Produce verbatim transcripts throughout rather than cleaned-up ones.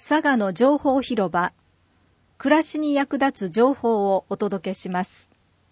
佐賀の情報広場、暮らしに役立つ情報をお届けします。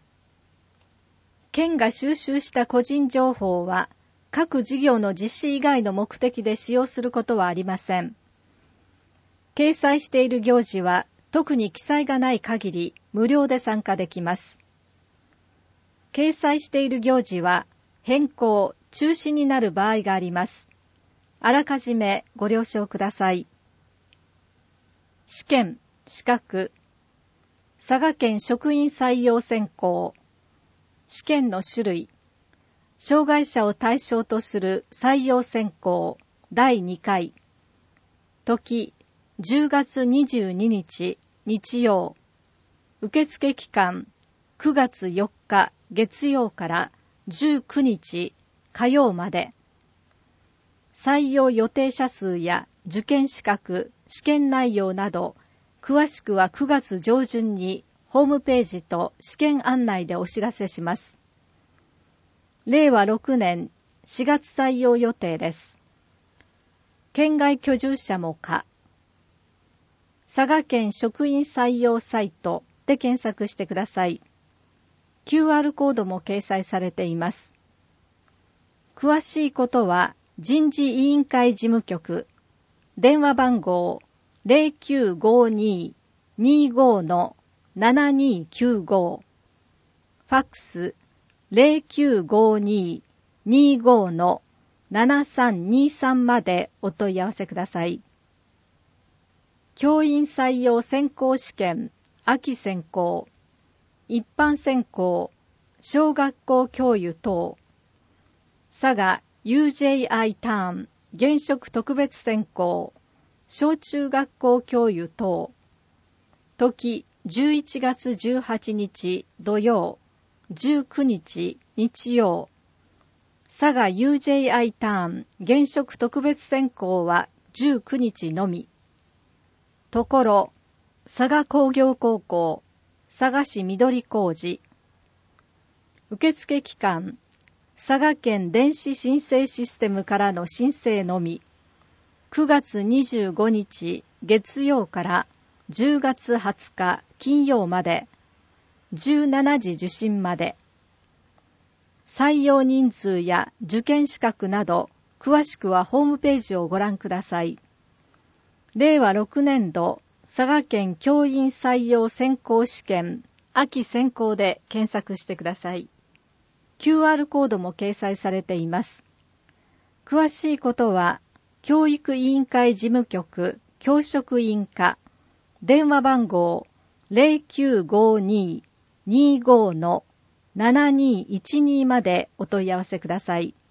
県が収集した個人情報は、各事業の実施以外の目的で使用することはありません。掲載している行事は、特に記載がない限り無料で参加できます。掲載している行事は、変更、中止になる場合があります。あらかじめご了承ください。試験、資格、佐賀県職員採用選考、試験の種類、障害者を対象とする採用選考だいにかい、時じゅうがつにじゅうににち日曜、受付期間くがつよっか月曜からじゅうくにち火曜まで。採用予定者数や受験資格、試験内容など、詳しくはくがつ上旬にホームページと試験案内でお知らせします。れいわろくねんしがつ採用予定です。県外居住者も可。佐賀県職員採用サイトで検索してください。キューアール コードも掲載されています。詳しいことは人事委員会事務局、電話番号 ゼロきゅうごに にーご の ななにーきゅうご、ファックス ゼロきゅうごに にーご の ななさんにーさんまでお問い合わせください。教員採用選考試験、秋選考、一般選考、小学校教諭等、佐賀 ユージェーアイ ターン、現職特別選考、小中学校教諭等、時じゅういちがつじゅうはちにち土曜、じゅうくにち日曜、佐賀 ユージェーアイ ターン、現職特別選考はじゅうくにちのみ。ところ、佐賀工業高校、佐賀市緑小路。受付期間、佐賀県電子申請システムからの申請のみ。くがつにじゅうごにち月曜からじゅうがつはつか金曜まで、じゅうしちじ受診まで。採用人数や受験資格など、詳しくはホームページをご覧ください。れいわろくねんど佐賀県教員採用選考試験秋選考で検索してください。キューアール コードも掲載されています。詳しいことは、教育委員会事務局教職員課、電話番号 ゼロきゅうごに にーご の ななにーいちに までお問い合わせください。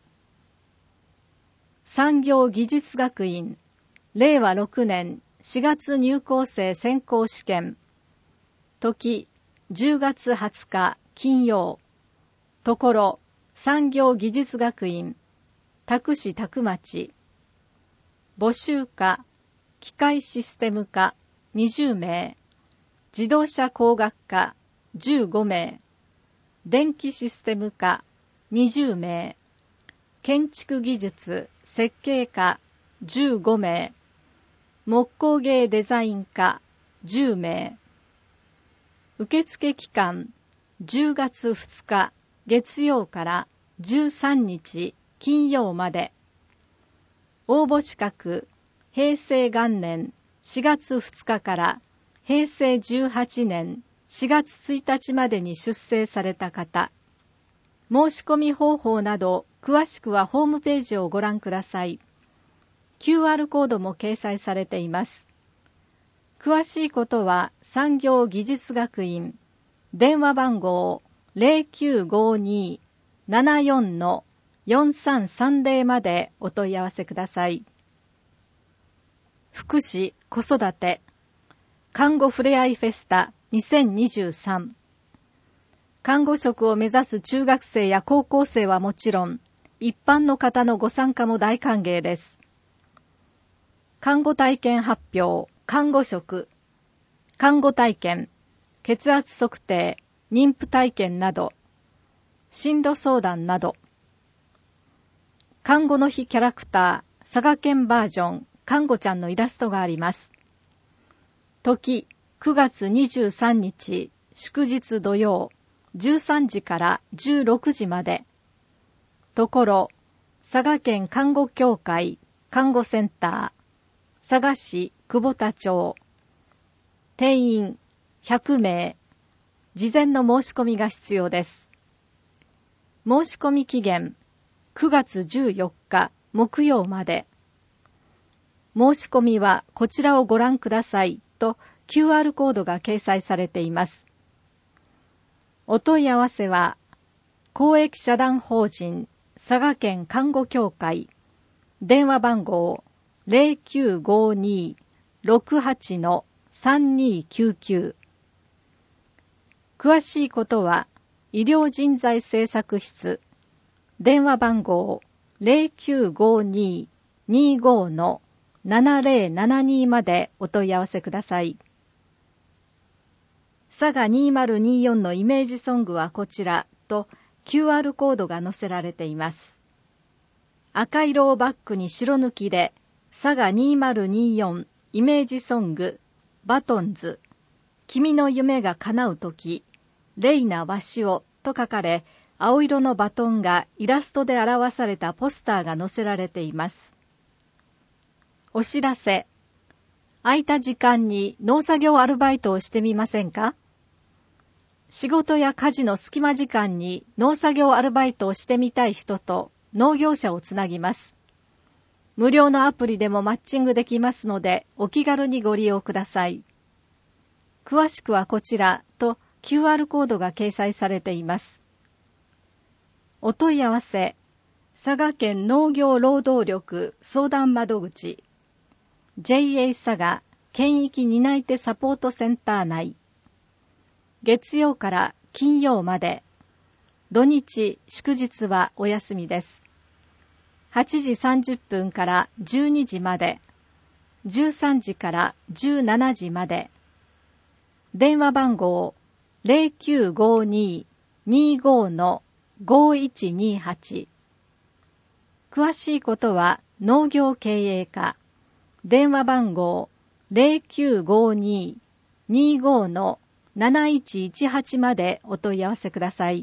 産業技術学院、れいわろくねんしがつ入校生選考試験、時じゅうがつはつか金曜、ところ産業技術学院、多久市多久町、募集科、機械システム科にじゅうめい、自動車工学科じゅうごめい、電気システム科にじゅうめい、建築技術設計科じゅうごめい、木工芸デザイン科じゅうめい。受付期間じゅうがつふつか月曜からじゅうさんにち金曜まで。応募資格、平成元年しがつふつかから平成じゅうはちねんしがつついたちまでに出生された方。申し込み方法など詳しくはホームページをご覧ください。キューアール コードも掲載されています。詳しいことは産業技術学院、電話番号 ゼロきゅうごに ななよん の よんさんさんぜろ までお問い合わせください。福祉・子育て看護ふれあいフェスタにせんにじゅうさん。看護職を目指す中学生や高校生はもちろん、一般の方のご参加も大歓迎です。看護体験発表、看護職、看護体験、血圧測定、妊婦体験など、進路相談など、看護の日キャラクター、佐賀県バージョン、看護ちゃんのイラストがあります。 時くがつにじゅうさんにち祝日土曜じゅうさんじからじゅうろくじまで。ところ佐賀県看護協会看護センター佐賀市久保田町。定員ひゃくめい。事前の申し込みが必要です。申し込み期限くがつじゅうよっか木曜まで。申し込みはこちらをご覧くださいと キューアール コードが掲載されています。お問い合わせは公益社団法人佐賀県看護協会電話番号 ゼロきゅうごに ろくはち さんにきゅうきゅう。詳しいことは医療人材政策室電話番号 ゼロきゅうごに にご ななゼロななに までお問い合わせください。佐賀にせんにじゅうよんのイメージソングはこちらと キューアール コードが載せられています。赤色をバックに白抜きで佐賀にせんにじゅうよんイメージソングバトンズ君の夢が叶うときレイナワシオと書かれ、青色のバトンがイラストで表されたポスターが載せられています。お知らせ。空いた時間に農作業アルバイトをしてみませんか？仕事や家事の隙間時間に農作業アルバイトをしてみたい人と農業者をつなぎます。無料のアプリでもマッチングできますので、お気軽にご利用ください。詳しくはこちらと キューアール コードが掲載されています。お問い合わせ、佐賀県農業労働力相談窓口、ジェイエー 佐賀県域担い手サポートセンター内、月曜から金曜まで、土日祝日はお休みです。はちじさんじゅっぷんからじゅうにじまで、じゅうさんじからじゅうしちじまで、電話番号ゼロきゅうごに にご ごいちにはち。詳しいことは農業経営課、電話番号ゼロきゅうごに にご なないちいちはちまでお問い合わせください。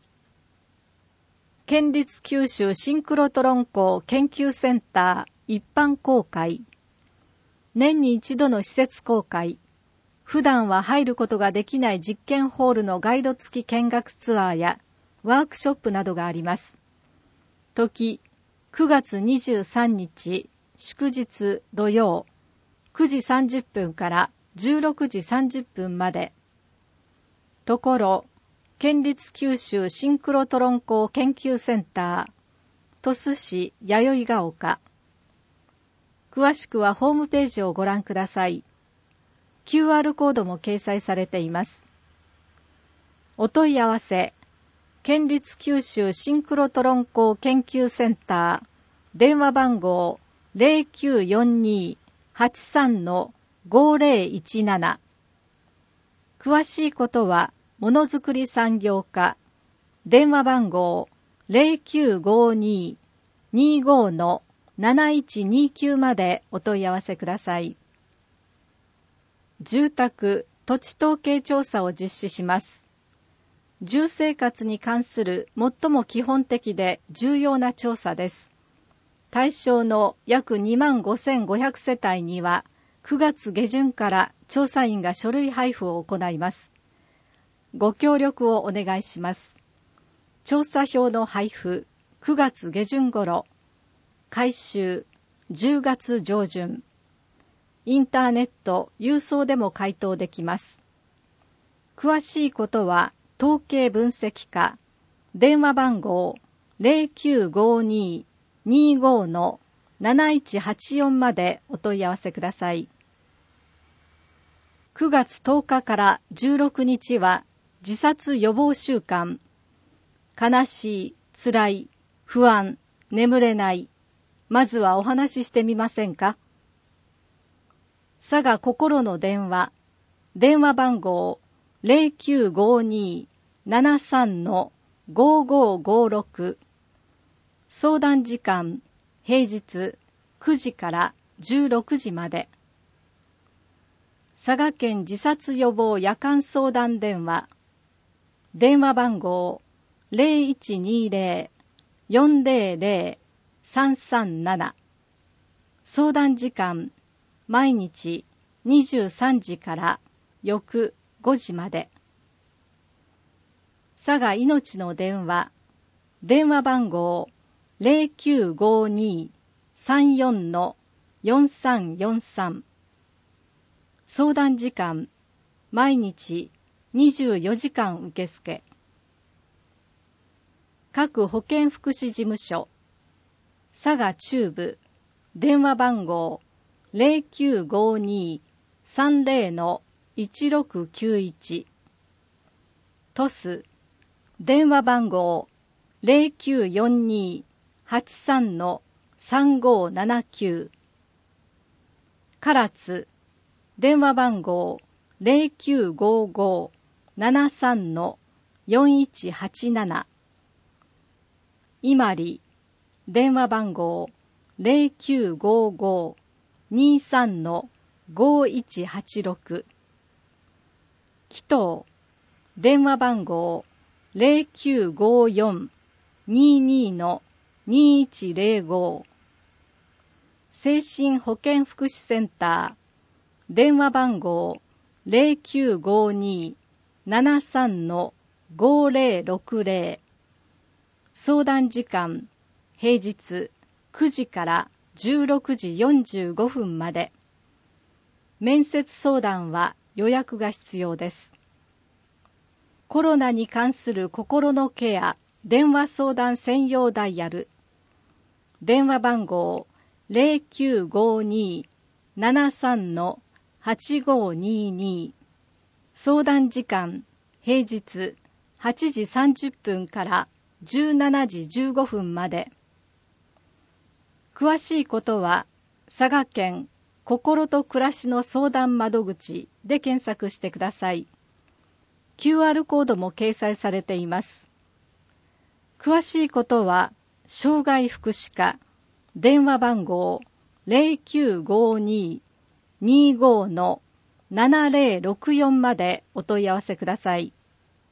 県立九州シンクロトロン校研究センター一般公開。年に一度の施設公開。普段は入ることができない実験ホールのガイド付き見学ツアーやワークショップなどがあります。時、くがつにじゅうさんにち祝日土曜くじさんじゅっぷんからじゅうろくじさんじゅっぷんまで。ところ、県立九州シンクロトロン校研究センター、鳥栖市弥生が丘。詳しくはホームページをご覧ください。キューアール コードも掲載されています。お問い合わせ、県立九州シンクロトロン校研究センター、電話番号ゼロきゅうよんに はちさん ごゼロいちなな。詳しいことは、ものづくり産業課、電話番号ゼロきゅうごに にご なないちにきゅうまでお問い合わせください。住宅・土地統計調査を実施します。住生活に関する最も基本的で重要な調査です。対象の約にまんごせんごひゃくせたいには、くがつげじゅんから調査員が書類配布を行います。ご協力をお願いします。調査票の配布、くがつげじゅん頃、回収、じゅうがつじょうじゅん。インターネット、郵送でも回答できます。詳しいことは、統計分析課、電話番号ゼロきゅうごに にご なないちはちよんまでお問い合わせください。くがつとおかからじゅうろくにちは自殺予防週間。悲しい、辛い、不安、眠れない。まずはお話ししてみませんか？佐賀心の電話、電話番号ゼロきゅうごに ななさん ごごごろく。相談時間、平日くじからじゅうろくじまで。 佐賀県自殺予防夜間相談電話、電話番号 ゼロいちにゼロ よんゼロゼロ さんさんなな、相談時間毎日にじゅうさんじから翌ごじまで。佐賀いのちの電話、電話番号 ゼロきゅうごに さんよん よんさんよんさん、相談時間毎日にじゅうよじかん受付。各保健福祉事務所、佐賀中部、電話番号 ゼロきゅうごに さんゼロ いちろくきゅういち、鳥栖、電話番号 ゼロきゅうよんに はちさん さんごななきゅう、唐津、電話番号 ゼロきゅうごご ななさん よんいちはちなな、伊万里、電話番号 ゼロきゅうごご にさん ごいちはちろく、紀東、電話番号 ゼロきゅうごよん にに にいちゼロご、精神保健福祉センター、電話番号 ゼロきゅうごに ななさん ごゼロろくゼロ、相談時間平日くじからじゅうろくじよんじゅうごふんまで。面接相談は予約が必要です。コロナに関する心のケア電話相談専用ダイヤル、電話番号 ゼロきゅうごに ななさん はちごにに、相談時間平日はちじさんじゅっぷんからじゅうしちじじゅうごふんまで。詳しいことは佐賀県心と暮らしの相談窓口で検索してください。キューアール コードも掲載されています。詳しいことは障害福祉課、電話番号 ゼロきゅうごに にご ななゼロろくよん までお問い合わせください。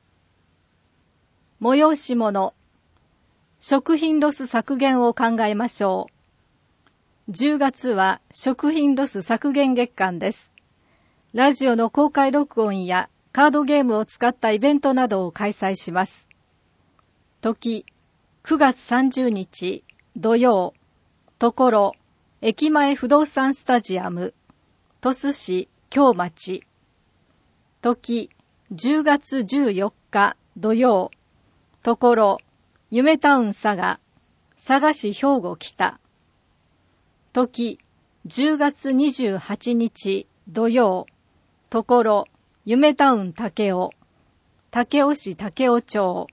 催し物、食品ロス削減を考えましょう。じゅうがつは食品ロス削減月間です。ラジオの公開録音やカードゲームを使ったイベントなどを開催します。時、くがつさんじゅうにち土曜、ところ、駅前不動産スタジアム、鳥栖市京町。時、じゅうがつじゅうよっか土曜、ところ、夢タウン佐賀、佐賀市兵庫北。時、じゅうがつにじゅうはちにち土曜、ところ、夢タウン武雄、武雄市武雄町。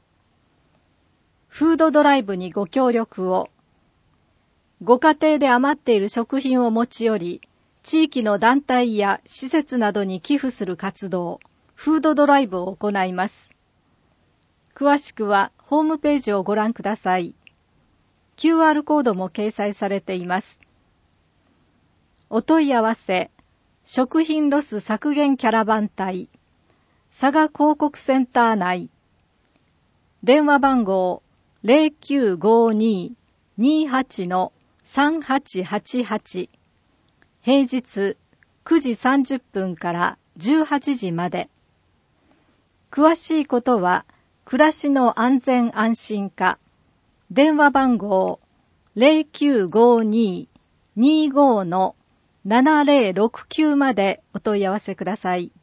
フードドライブにご協力を。ご家庭で余っている食品を持ち寄り、地域の団体や施設などに寄付する活動、フードドライブを行います。詳しくはホームページをご覧ください。キューアール コードも掲載されています。お問い合わせ、食品ロス削減キャラバン隊、佐賀広告センター内、電話番号 ゼロきゅうごに にはち さんはちはちはち、平日くじさんじゅっぷんからじゅうはちじまで。詳しいことは暮らしの安全安心課、電話番号 ゼロきゅうごに にご ななゼロろくきゅう までお問い合わせください。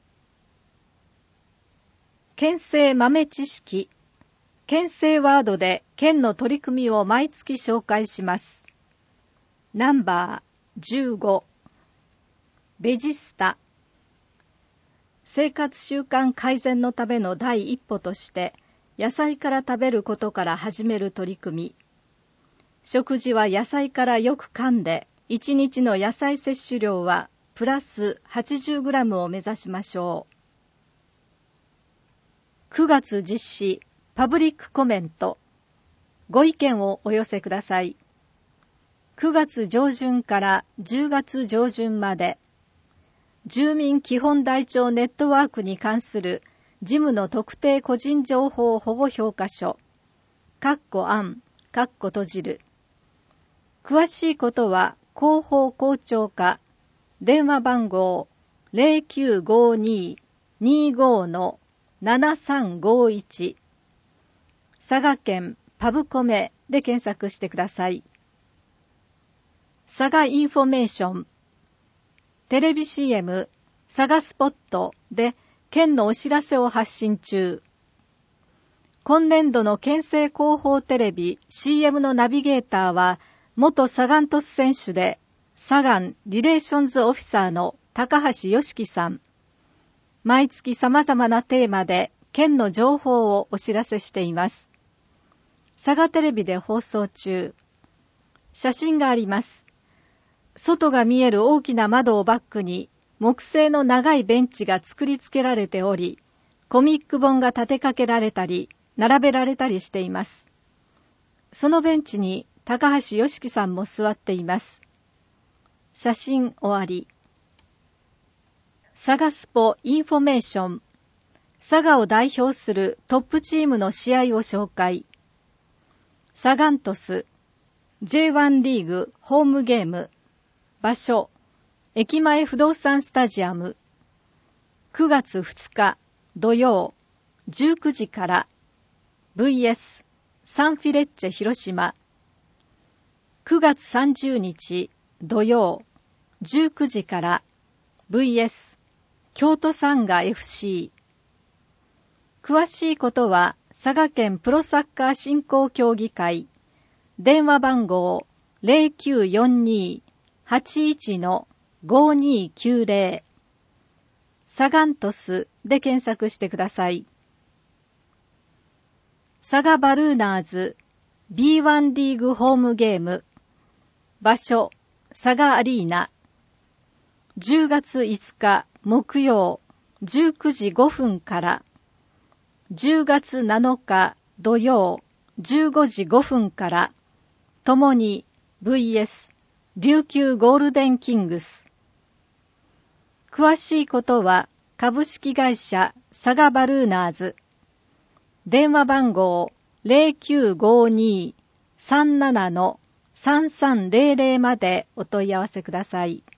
県政豆知識、県政ワードで県の取り組みを毎月紹介します。ナンバーじゅうご、ベジスタ。生活習慣改善のための第一歩として野菜から食べることから始める取り組み。食事は野菜からよく噛んで、いちにちの野菜摂取量はプラス はちじゅうグラム を目指しましょう。くがつ実施パブリックコメント。ご意見をお寄せください。くがつ上旬からじゅうがつ上旬まで。 住民基本台帳ネットワークに関する事務の特定個人情報保護評価書、括弧案、括弧閉じる。詳しいことは広報校長課、電話番号 ゼロきゅうごに にーご のななさんごいち、佐賀県パブコメで検索してください。佐賀インフォメーション、テレビ シーエム 佐賀スポットで県のお知らせを発信中。今年度の県政広報テレビ シーエム のナビゲーターは元サガン鳥栖選手でサガンリレーションズオフィサーの高橋良樹さん。毎月様々なテーマで県の情報をお知らせしています。佐賀テレビで放送中。写真があります。外が見える大きな窓をバックに木製の長いベンチが作り付けられており、コミック本が立てかけられたり、並べられたりしています。そのベンチに高橋良樹さんも座っています。写真終わり。佐賀スポインフォメーション。佐賀を代表するトップチームの試合を紹介。サガン鳥栖 ジェイワン リーグホームゲーム。場所、駅前不動産スタジアム。くがつふつか土曜じゅうくじから ブイエス サンフィレッチェ広島。くがつさんじゅうにち土曜じゅうくじから ブイエス 京都サンガ エフシー。詳しいことは佐賀県プロサッカー振興協議会、電話番号 ゼロきゅうよんに はちいち のごにきゅうゼロ、サガン鳥栖で検索してください。佐賀バルーナーズ ビーワン リーグホームゲーム。場所、佐賀アリーナ。じゅうがついつか木曜じゅうくじごふんからじゅうがつなのか土曜じゅうごじごふんからともに ブイエス 琉球ゴールデンキングス。詳しいことは株式会社佐賀バルーナーズ。電話番号 ゼロきゅうごに さんなな のさんさんゼロゼロまでお問い合わせください。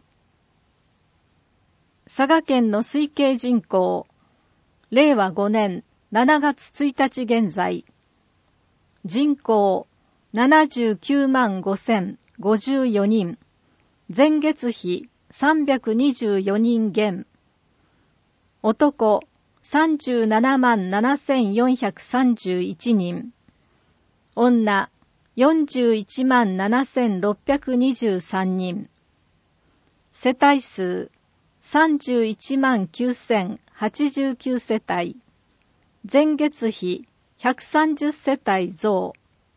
佐賀県の推計人口、れいわごねんしちがつついたち現在、人口ななじゅうきゅうまんごせんごじゅうよにん、前月比さんびゃくにじゅうよにん減、男さんじゅうななまんななせんよんひゃくさんじゅういちにん、女よんじゅういちまんななせんろっぴゃくにじゅうさんにん、世帯数さんじゅういちまんきゅうせんはちじゅうきゅう世帯、前月比ひゃくさんじゅう世帯増。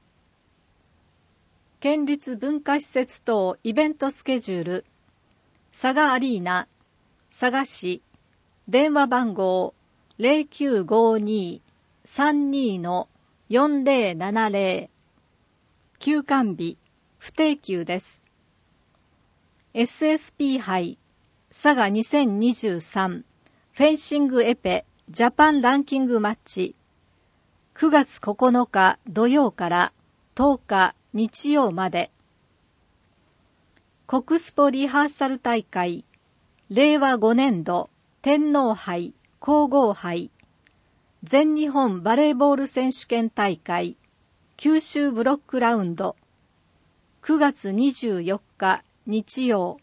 県立文化施設等イベントスケジュール。佐賀アリーナ、佐賀市、電話番号 ゼロきゅうごに さんに のよんゼロななゼロ。休館日、不定休です。エスエスピー 杯、佐賀にせんにじゅうさんフェンシングエペジャパンランキングマッチ。くがつここのか土曜からとおか日曜まで。国スポリハーサル大会、れいわごねんど天皇杯皇后杯、全日本バレーボール選手権大会、九州ブロックラウンド、くがつにじゅうよっか日曜。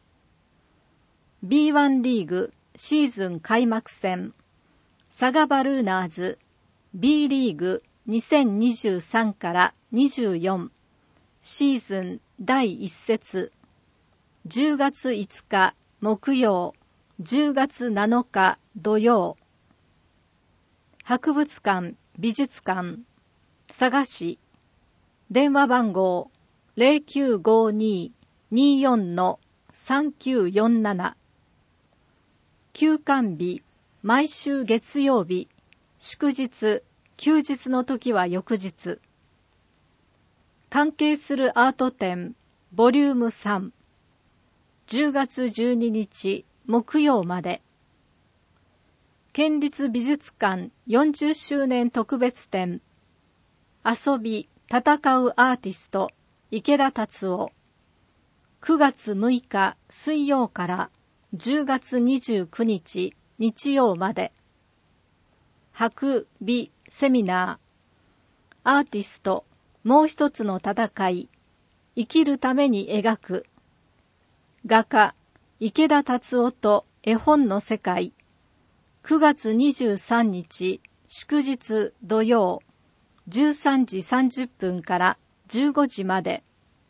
ビーワン リーグシーズン開幕戦、佐賀バルーナーズ B リーグにせんにじゅうさんからにじゅうよんシーズンだいいっ節、じゅうがついつか木曜、じゅうがつなのか土曜。博物館美術館佐賀市、電話番号 ゼロきゅうごに にーよん のさんきゅうよんなな。休館日毎週月曜日、祝日休日の時は翌日。関係するアート展ボリュームさん、じゅうがつじゅうににち木曜まで。県立美術館よんじゅっしゅうねん特別展、遊び、戦うアーティスト、池田達夫。くがつむいか水曜からじゅうがつにじゅうくにち日曜まで。博美セミナー、アーティスト、もう一つの戦い、生きるために描く。画家、池田達夫と絵本の世界。くがつにじゅうさんにち祝日土曜じゅうさんじさんじゅっぷんからじゅうごじまで。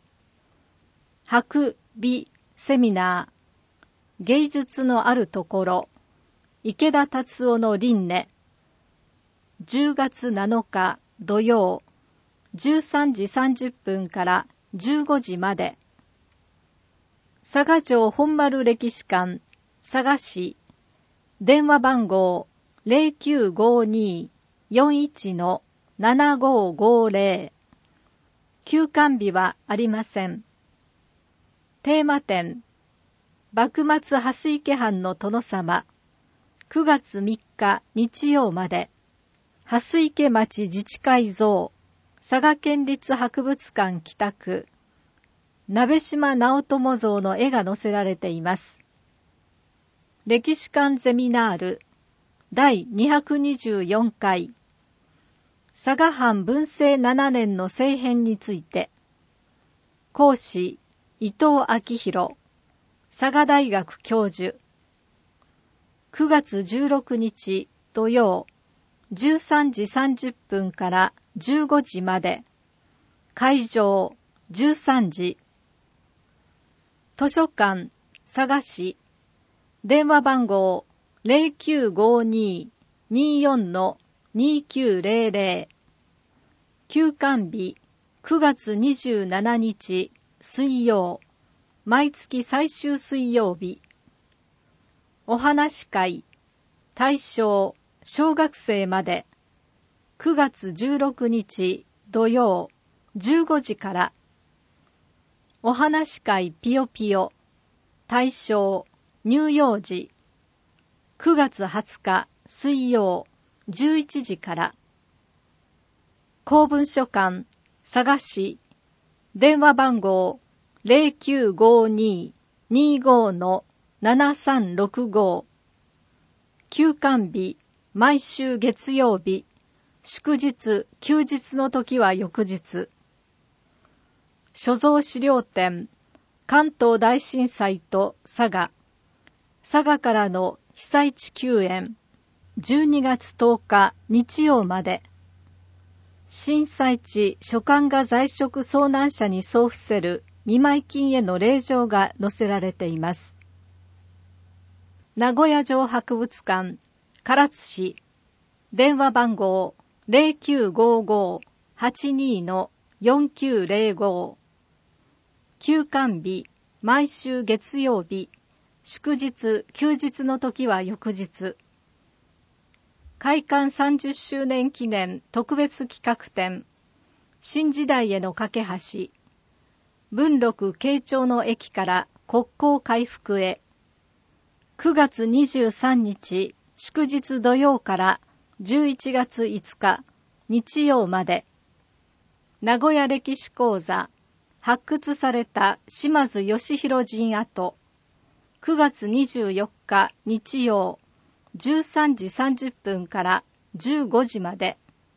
博美セミナー、芸術のあるところ、池田達夫の輪廻。じゅうがつなのか土曜じゅうさんじさんじゅっぷんからじゅうごじまで。佐賀城本丸歴史館佐賀市、電話番号 ゼロきゅうごにーよんいちのななごーごーぜろ。休館日はありません。テーマ展、幕末蓮池藩の殿様。くがつみっか日曜まで。蓮池町自治会像、佐賀県立博物館北区。鍋島直友像の絵が載せられています。歴史館ゼミナールだいにひゃくにじゅうよんかい、佐賀藩文政ななねんの政変について。講師伊藤昭弘、佐賀大学教授。くがつじゅうろくにち土曜じゅうさんじさんじゅっぷんからじゅうごじまで。会場じゅうさんじ。図書館佐賀市、電話番号 ゼロきゅうごにーにーよんのにきゅうぜろぜろ。休館日くがつにじゅうしちにち水曜、毎月最終水曜日。お話会、対象小学生まで。くがつじゅうろくにち土曜じゅうごじから。お話会ぴよぴよ、対象乳幼児。くがつはつか水曜じゅういちじから。公文書館佐賀市、電話番号 ゼロきゅうごにーにーごのななさんろくご。休館日毎週月曜日、祝日休日の時は翌日。所蔵資料展、関東大震災と佐賀。佐賀からの被災地救援。じゅうにがつとおか日曜まで。震災地所管が在職遭難者に送付せる見舞金への令状が載せられています。名古屋城博物館唐津市、電話番号 ゼロきゅうごごはちにーのよんきゅうぜろご。休館日毎週月曜日、祝日休日の時は翌日。開館さんじゅっしゅうねん記念特別企画展、新時代への架け橋。文禄慶長の駅から国交回復へ。くがつにじゅうさんにち祝日土曜からじゅういちがついつか日曜まで。名古屋歴史講座、発掘された島津義弘陣跡。くがつにじゅうよっか日曜じゅうさんじさんじゅっぷんからじゅうごじまで。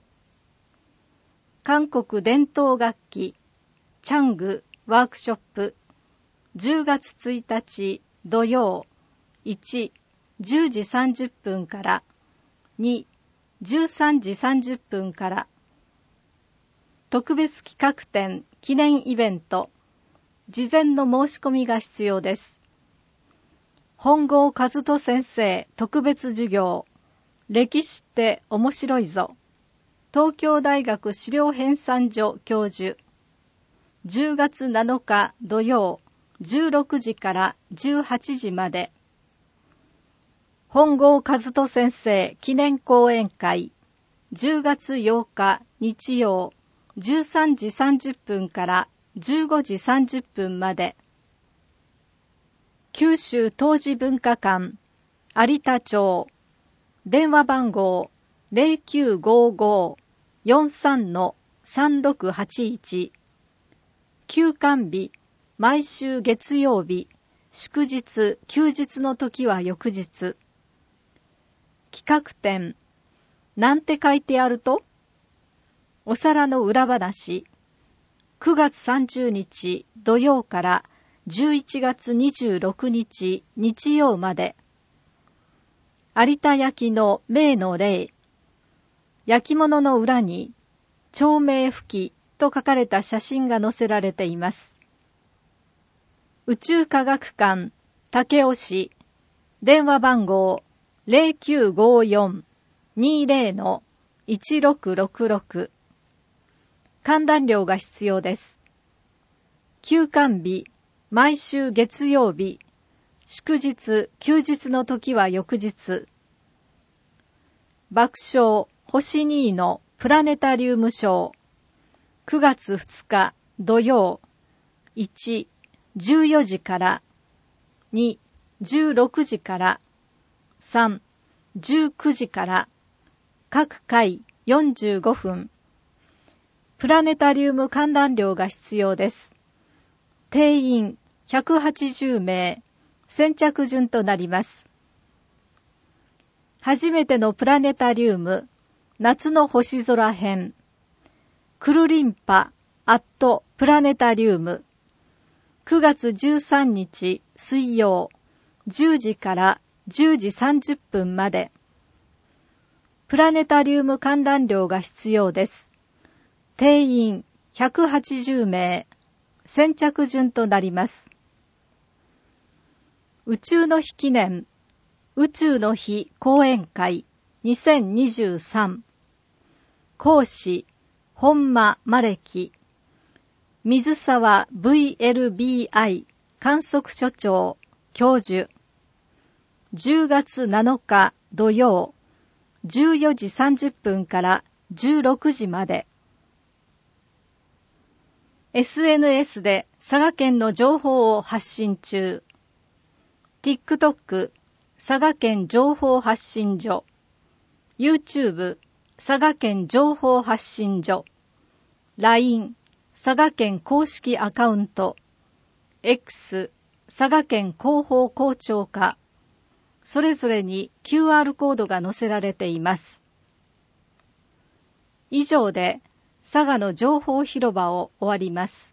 韓国伝統楽器チャングワークショップ。じゅうがつついたち土曜いち、じゅうじさんじゅっぷんからに、じゅうさんじさんじゅっぷんから。特別企画展記念イベント。事前の申し込みが必要です。本郷和人先生特別授業、歴史って面白いぞ。東京大学資料編纂所教授。じゅうがつなのか土曜じゅうろくじからじゅうはちじまで。本郷和人先生記念講演会。じゅうがつようか日曜じゅうさんじさんじゅっぷんからじゅうごじさんじゅっぷんまで。 九州陶磁文化館有田町、電話番号 ゼロきゅうごご よんさん さんろくはちいち、休館日毎週月曜日、祝日休日の時は翌日。企画展、なんて書いてあると？お皿の裏話、くがつさんじゅうにち土曜からじゅういちがつにじゅうろくにち日曜まで。有田焼の銘の例、焼き物の裏に町名付記と書かれた写真が載せられています。宇宙科学館武雄市、電話番号 ゼロきゅうごよん にゼロ いちろくろくろく、観覧料が必要です。休館日毎週月曜日、祝日休日の時は翌日。爆笑星にのプラネタリウムショー、くがつふつか土曜、いち、じゅうよじからに、じゅうろくじからさん、じゅうくじから各回よんじゅうごふん。プラネタリウム観覧料が必要です。定員ひゃくはちじゅうめい、先着順となります。初めてのプラネタリウム、夏の星空編、クルリンパアットプラネタリウム、くがつじゅうさんにち水曜、じゅうじからじゅうじさんじゅっぷんまで。プラネタリウム観覧料が必要です。定員ひゃくはちじゅうめい、先着順となります。宇宙の日記念、宇宙の日講演会にせんにじゅうさん。講師、本間真暦。水沢 ブイエルビーアイ 観測所長、教授。じゅうがつなのか土曜、じゅうよじさんじゅっぷんからじゅうろくじまで。エスエヌエス で佐賀県の情報を発信中。TikTok 佐賀県情報発信所、YouTube 佐賀県情報発信所、ライン 佐賀県公式アカウント、X 佐賀県広報校長課、それぞれに キューアール コードが載せられています。以上で佐賀の情報広場を終わります。